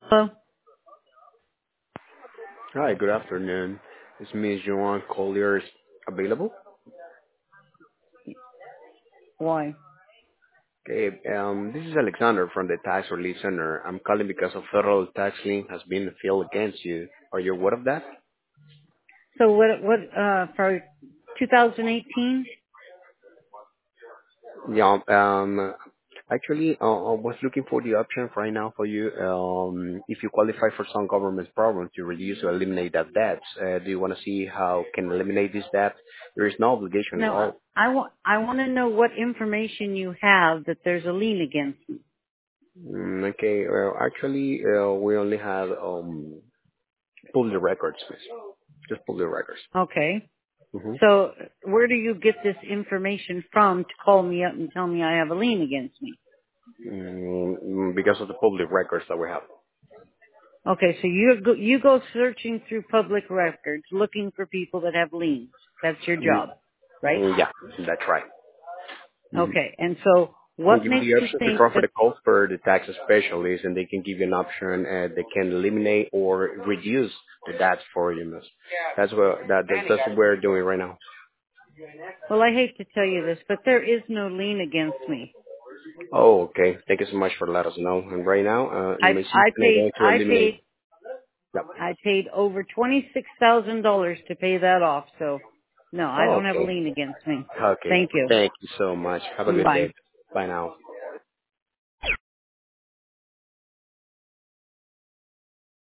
Hello? Hi, good afternoon. Is Ms. Joanne Collier available? Why? Okay, this is Alexander from the Tax Relief Center. I'm calling because a federal tax lien has been filed against you. Are you aware of that? So for 2018? Yeah, actually, I was looking for the option right now for you. If you qualify for some government programs to reduce or eliminate that debt, do you want to see how can eliminate this debt? There is no obligation at No, all. I want to know what information you have that there's a lien against me. Okay, well, actually, we only have public records, miss. Just public records. Okay. hmm So where do you get this information from to call me up and tell me I have a lien against me? because of the public records that we have. Okay, so you go searching through public records looking for people that have liens. That's your Mm, job, right? yeah, that's right. hmm Okay, and so We what give you makes the you option to think transfer that, the call for the tax specialist, and they can give you an option. They can eliminate or reduce the debt for you, miss. That's what we're doing right now. well, I hate to tell you this, but there is no lien against me. Oh, okay. Thank you so much for letting us know. And right now, I let me see if I I'm paid going to I eliminate. paid Yep. I paid over $26,000 to pay that off. So no, I Oh, don't have a okay. lien against me. Okay. Thank you. Thank you so much. Have a good Bye. day. Bye now.